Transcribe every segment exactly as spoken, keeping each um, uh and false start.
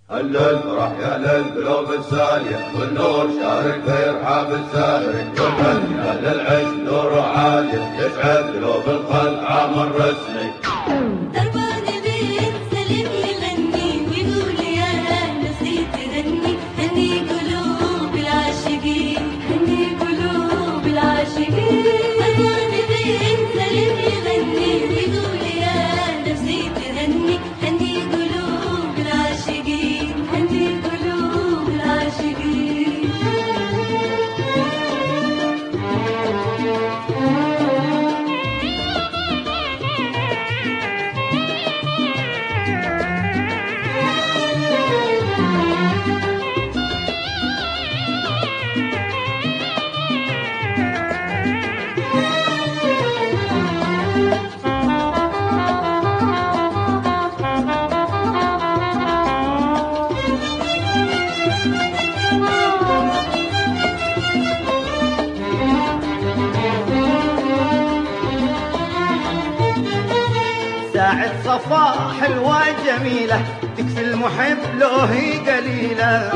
هلل فرح يا للقلوب السالية والنور شارك في رحاب الساري والفن يا للعشق نور عالية يسعد قلوب الخلق عام الرسمي. دربان بين سلم يغني ويقول يا نفسي تغني هني قلوب العاشقين هني قلوب العاشقين. دربان بين سلم يغني ويقول يا نفسي تغني هني قلوب العاشقين هني قلوب العاشقين. ساعة صفا حلوة جميلة تكفي المحب لو هي قليلة.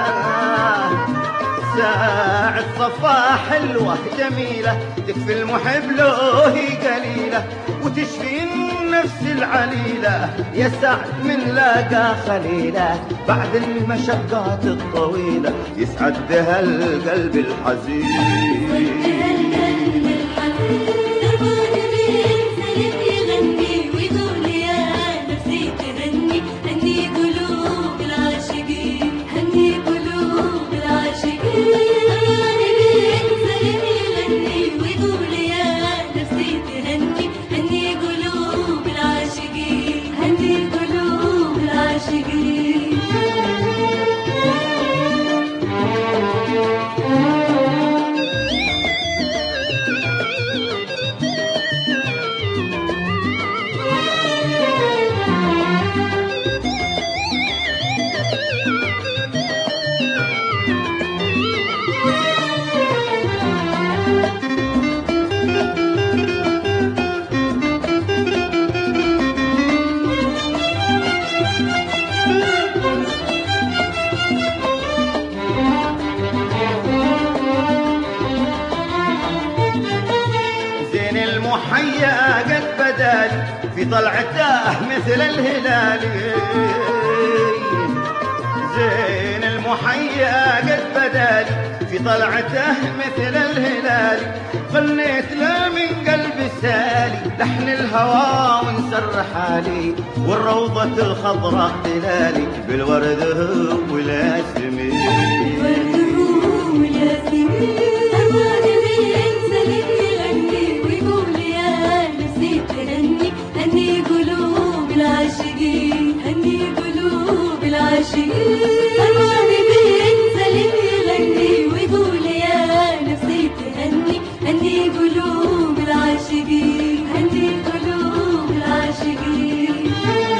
ساعة صفا حلوة جميلة تكفي المحب لو هي قليلة وتشفي النفس العليلة يا سعد من لاقى خليلة بعد المشقات الطويلة يسعد بها القلب الحزين. المحيا قد بدالي في طلعته مثل الهلال. زين المحيا قد بدالي في طلعته مثل الهلال. غنيت له من قلب سالي لحن الهوى وانسر حالي والروضة الخضراء تلالي بالورد والياسمين. هني قلوب العاشقين هني قلوب العاشقين. فرحاني بين سلم يغني ويقول يا نفسي تهني هني قلوب العاشقين هني قلوب العاشقين.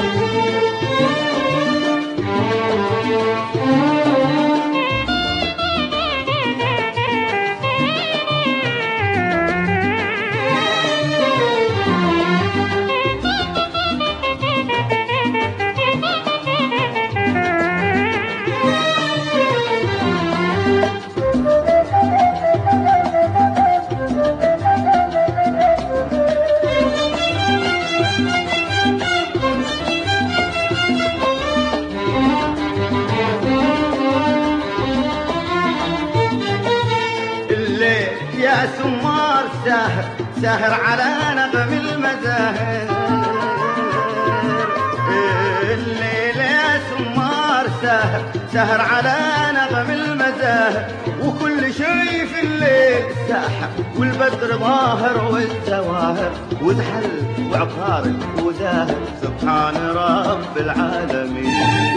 يا سمار ساهر ساهر على نغم المزاهر. الليل يا سمار ساهر ساهر على نغم المزاهر وكل شي في الليل ساحر والبدر ظاهر والزواهر وزحل وعطارد وزاهر سبحان رب العالمين.